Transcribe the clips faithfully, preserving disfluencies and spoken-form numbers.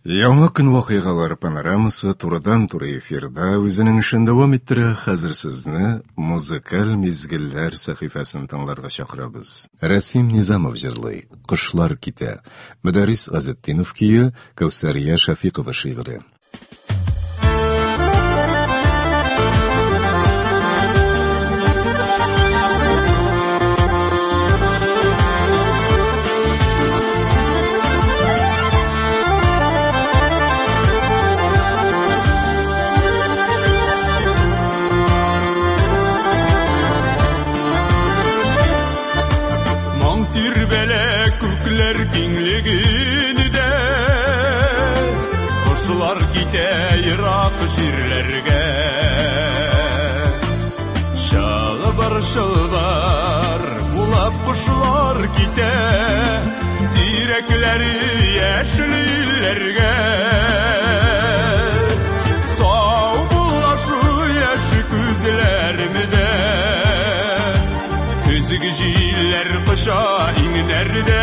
Яңа көн вакыйгалары панорамасы турыдан-туры эфирда үзенең эшен дәвам иттерә. Хәзер сезне музыкаль мизгелләр сәхифәсен тыңларга чакырабыз. Рәсим Низамов җырлый, Кышлар китә. Мөдәррис Газетдинов кие, Кәүсәрия Шафикова шигыре. Җирләргә шалбар шалбар булып кушлар китә, тирәкләре яшел илләргә. Сау булашу яшь күзләремдә, көзге җилләр кыша иңнәрдә.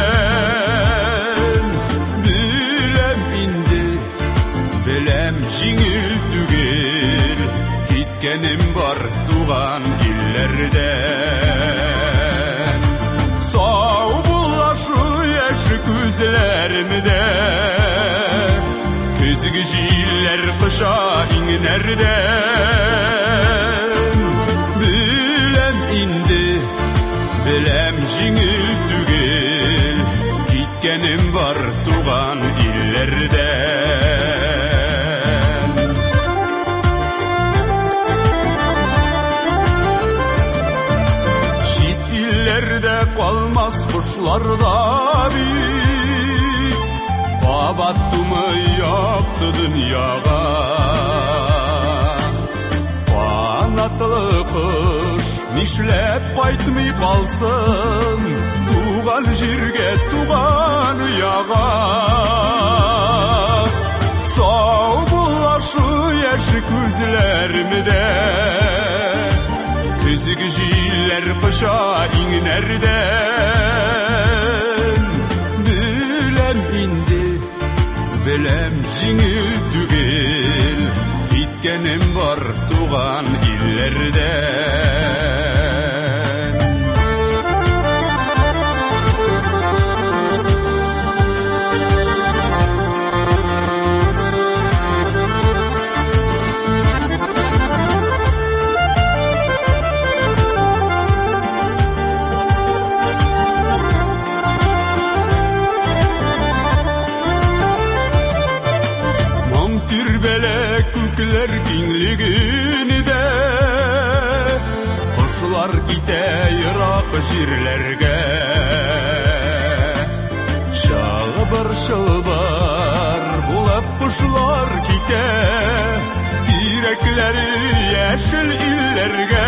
Җиңел түгел, киткәнем бар туган илләрдән. Сау булашу яшь күзләремдә, көзге җилләр кыша иңнәрдән. Беләм инде, беләм җиңел түгел, киткәнем бар туган илләрдән. Калмас кушларда бит, кабаттымы якты дөньяга. Канатлы кош нишләп кайтмый калсын, туган җиргә, туган уяга. Сау булашу яшь күзләремдә, көзге җилләр кыша иңнәрдән. Беләм инде, беләм җиңел түгел, киткәнем бар туган илләрдән. Киңлегендә кошлар китә ерак җирләргә. Шалбар шалбар булып кошлар китә, тирәкләре яшел илләргә.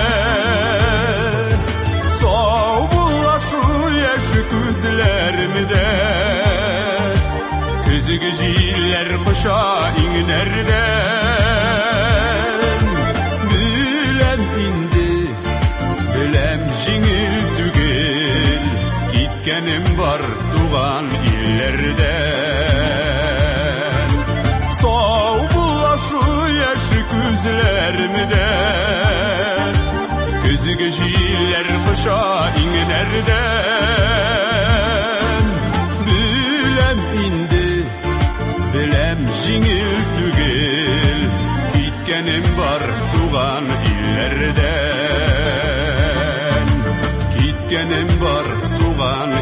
Сау булашу яшь күзләремдә, көзге җилләр кыша иңнәрдә. Җиңел түгел, киткәнем бар туган илләрдән. Сау булашу яшь күзләремдә, көзге җилләр кыша иңнәрдән. Беләм инде, беләм җиңел түгел, киткәнем бар туган илләрдән. Киткәнем бар туган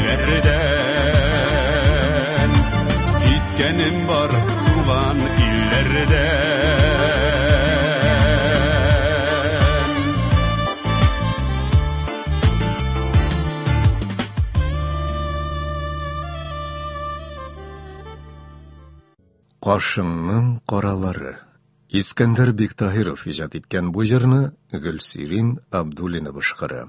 илләрдән, киткәнем бар туган илләрдән. Кашыңның каралары. Искәндәр Биктаһиров иҗат иткән бу җырны Гөлсирин Абдуллина башкара.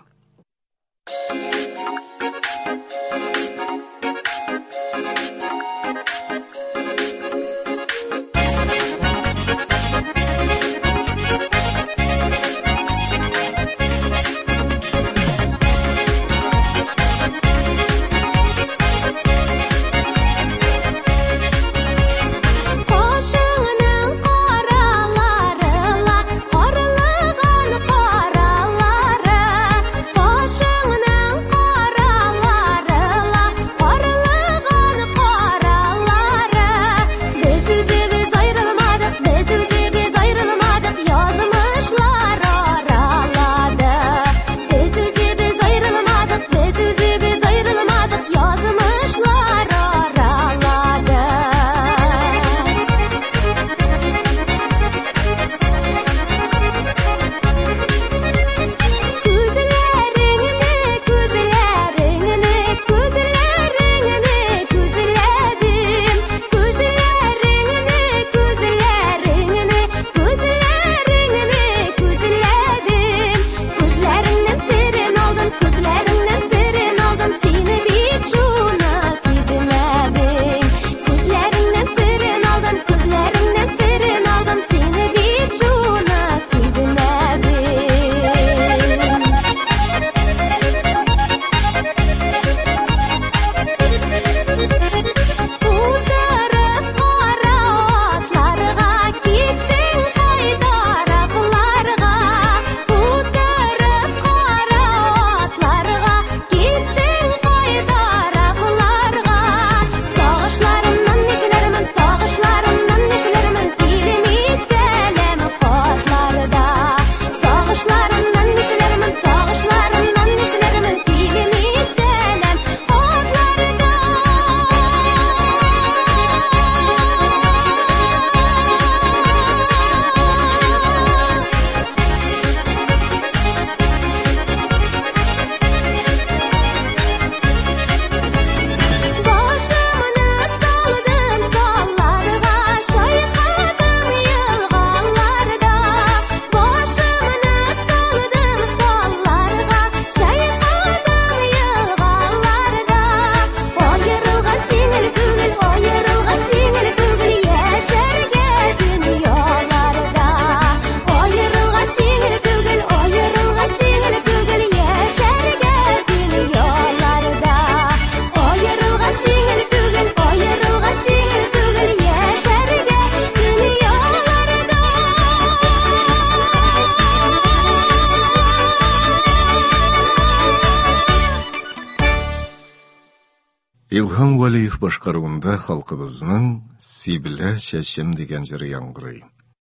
Илһам Валиев башкаруында халкыбызның Сибилә чәчем дигән җыры яңгырый.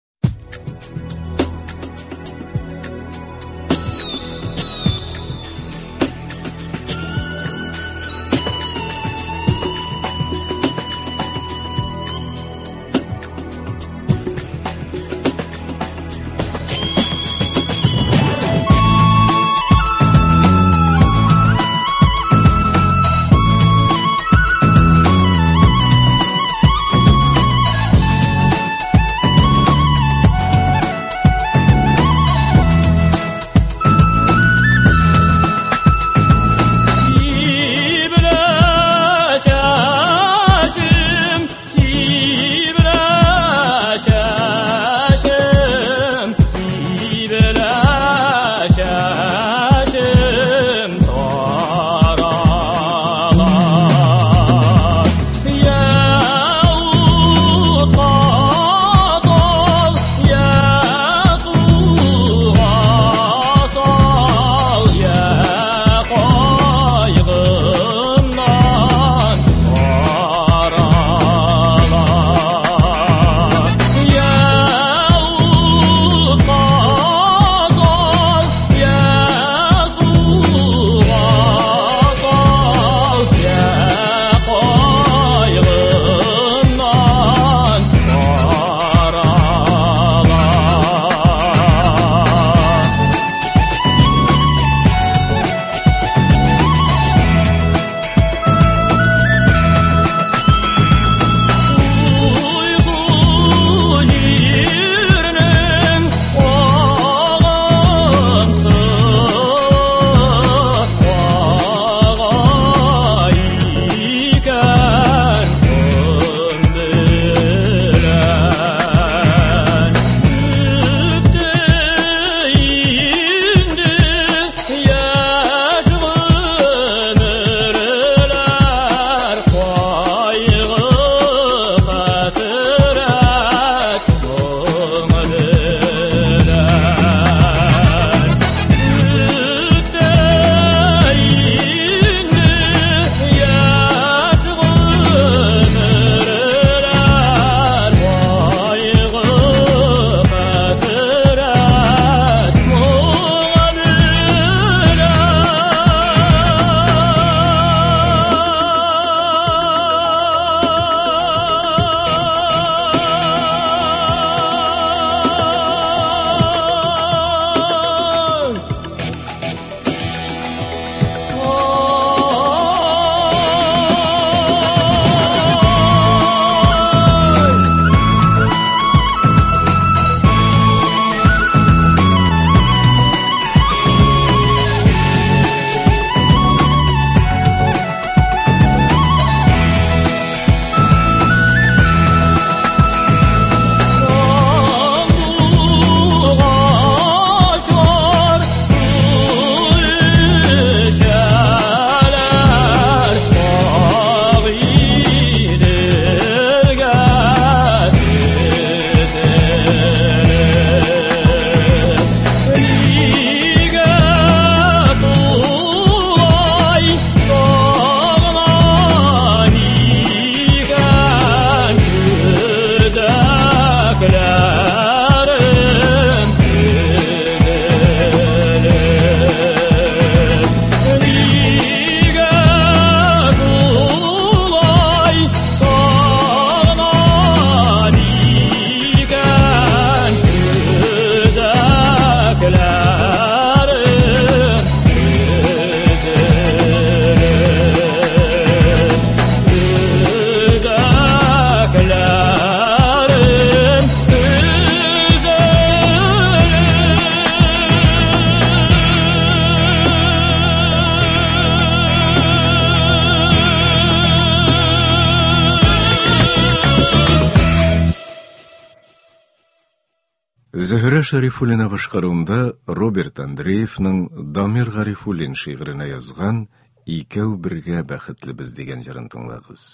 Зөһрә Шәрифуллина башкаруында Роберт Андреевның Дамир Гарифуллин шигыренә язган «Икәү бергә бәхетлебез» дигән җырын тыңлагыз.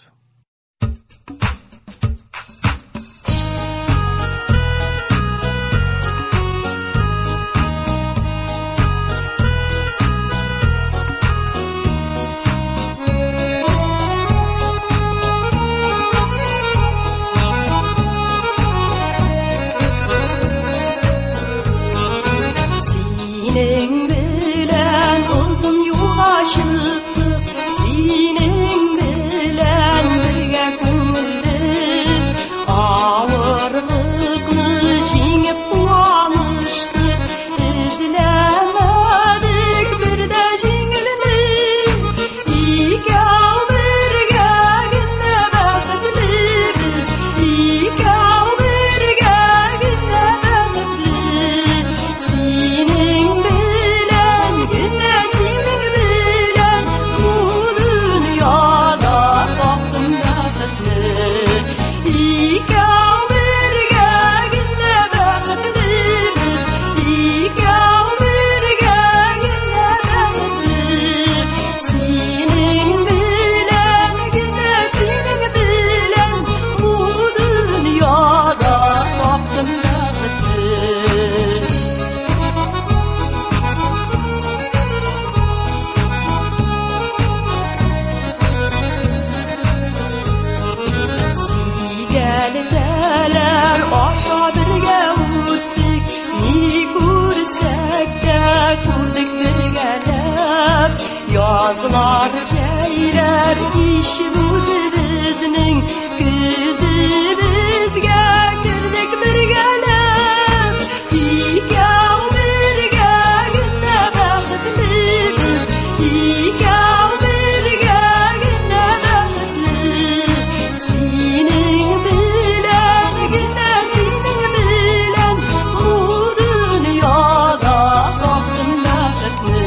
yazlar şeyler işimizin gözümüzge girdik bir gelip ikav birge günne baxtlibiz ikav birge günne baxtli sening bilan günne sening bilan bu dunyoda topdim baxtni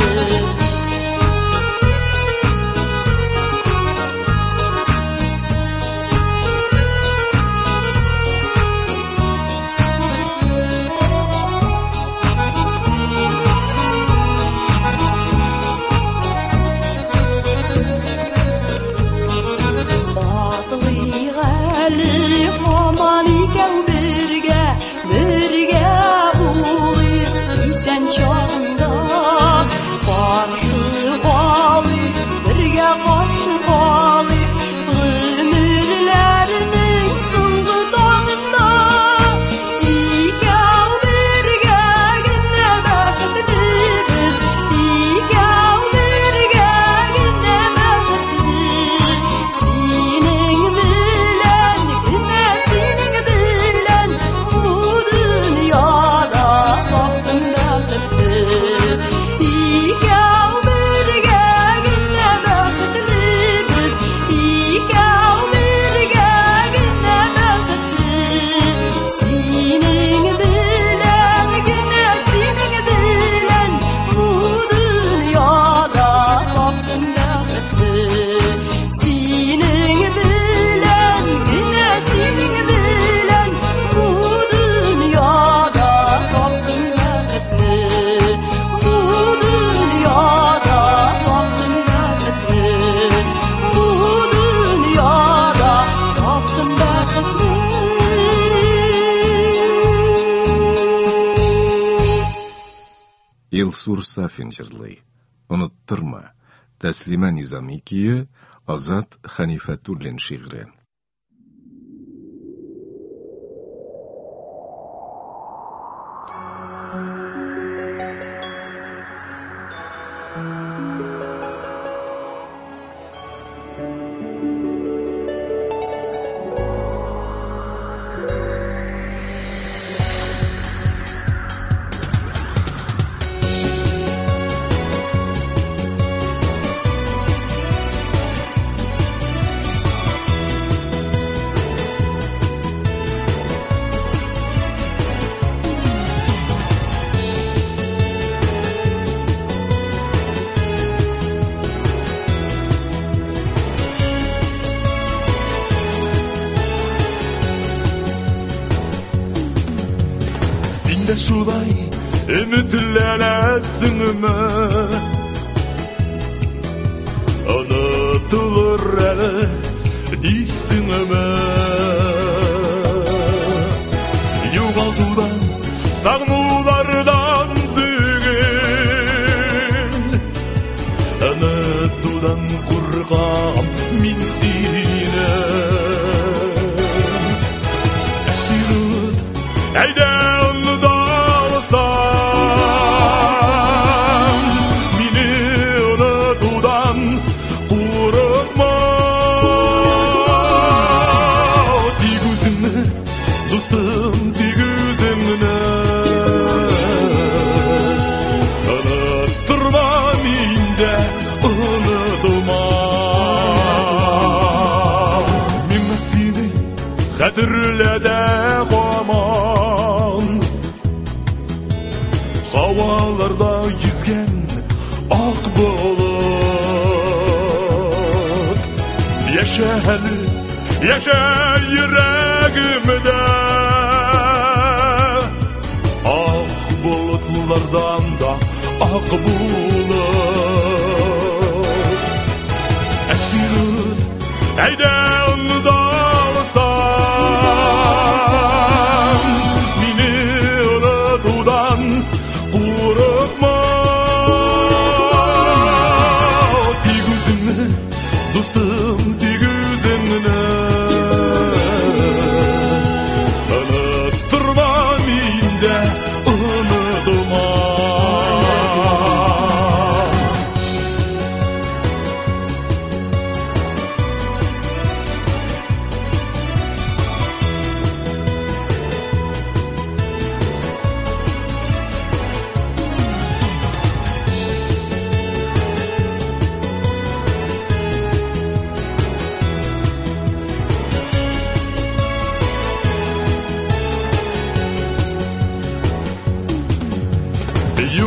Илсур Сафин жырлый. Unuttırma. Taslima Nizamikiye, Azat Hanifatullin şiiri. Şulay ümitlenesin mi? Unutulur ele değilsin mi? Yuvaltıdan, sağmulardan düğün Unutudan kurğam min sine Esirut, eyde Hatırlada aman havalarda yüzgen ak bulut Yaşa hali, yaşa yüreğimde Ak bulutlardan da ak bulut Esirut, eyde onu da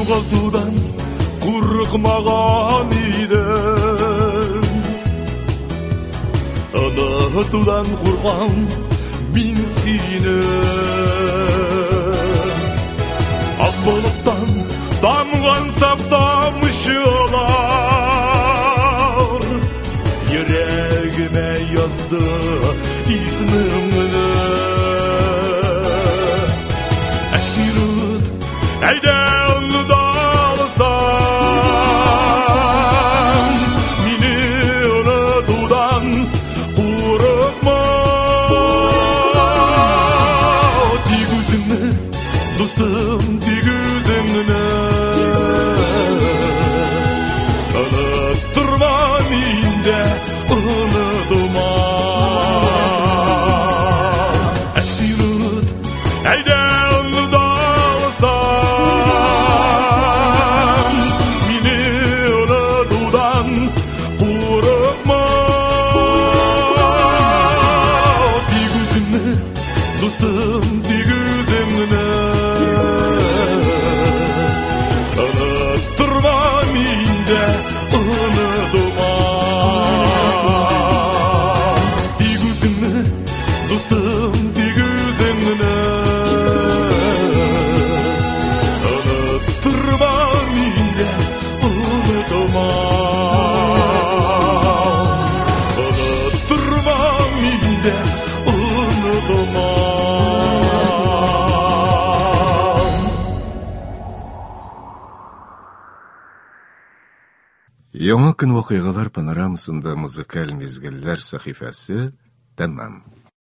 жоғалтудан қорықмаған едім. Ұнатудан қорқам мен сені. Ақ бұлттан тамған саптамшылар жүрегіме yazdı ismini. Әшірут әйде ұлды алсам, мені ұнатудан қорықма. Тек өзіңні, достым, тек өзіңні ұнаттырма менде ұнатума. Әшірут әйде ұлды алсам, мені ұнатудан қорықма. Тек өзіңні, достым, тек өзіңні ұнаттырма менде ұнатума. Тек өзіңні, достым, тек өзіңні ұнаттырма менде ұнатума. Ұнаттырма менде ұнатума. Яңа көн вакыйгалар панорамасында музыкаль мизгелләр сәхифәсе тәмам.